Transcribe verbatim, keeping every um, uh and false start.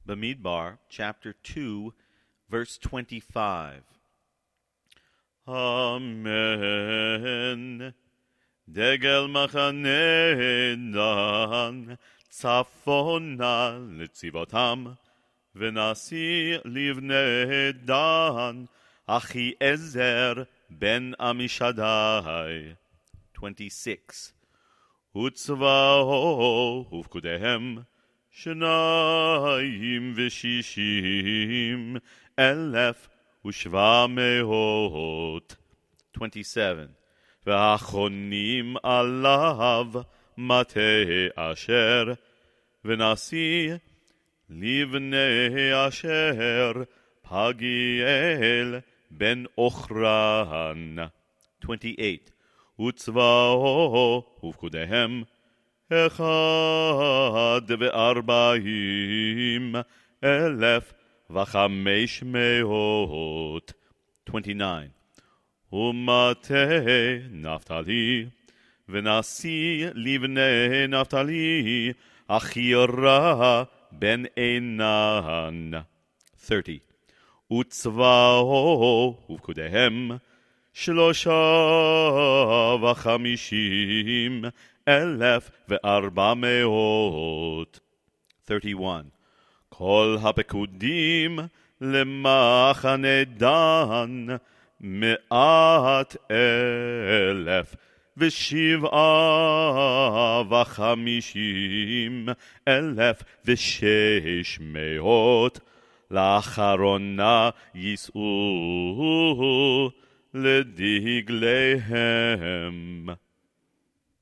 Bamidbar, chapter two, verse twenty-five. Amen. דגל מחנה דן, צפונה לצבאותם, ונשיא לבני דן, אחיעזר בן עמישדי. twenty-six. וצבאו ופקודיהם, שניים ושישים אלף ושבע מאות. twenty-seven. והאחרונים עליו מטה אשר, ונשיא לבני אשר פגיאל בן אוכרן. twenty-eight. וצבאו ופקודיהם אחד וארבעים אלף וחמש מאות. twenty-nine. ומטה נפתלי, ונשיא לבני נפתלי, אחירה בן עינן. thirty. וצבאו ופקודיהם, שלושה וחמישים אלף וארבע מאות. thirty-one. כל הפקודים למחנה דן, מאת אלף ושבעה וחמישים אלף ושש מאות, לאחרונה יישאו לדגליהם.